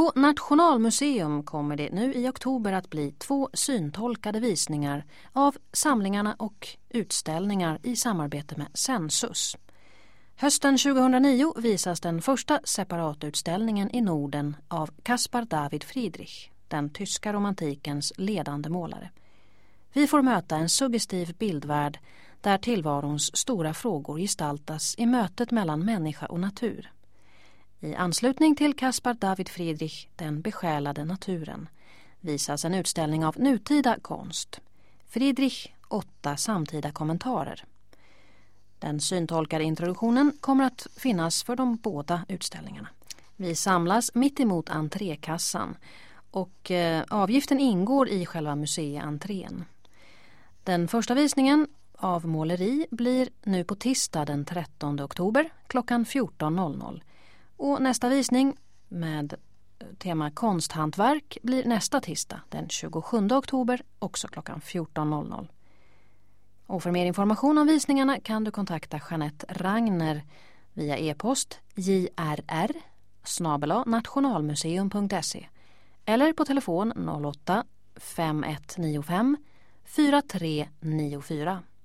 På Nationalmuseum kommer det nu i oktober att bli 2 syntolkade visningar av samlingarna och utställningar i samarbete med Sensus. Hösten 2009 visas den första separatutställningen i Norden av Caspar David Friedrich, den tyska romantikens ledande målare. Vi får möta en suggestiv bildvärld där tillvarons stora frågor gestaltas i mötet mellan människa och natur. I anslutning till Caspar David Friedrich, den besjälade naturen, visas en utställning av nutida konst. Friedrich 8 samtida kommentarer. Den syntolkade introduktionen kommer att finnas för de båda utställningarna. Vi samlas mitt emot entrékassan och avgiften ingår i själva museientrén. Den första visningen av måleri blir nu på tisdag den 13 oktober klockan 14.00. Och nästa visning med tema konsthantverk blir nästa tisdag den 27 oktober också klockan 14.00. Och för mer information om visningarna kan du kontakta Jeanette Ragner via e-post jrr@nationalmuseum.se eller på telefon 08 5195 4394.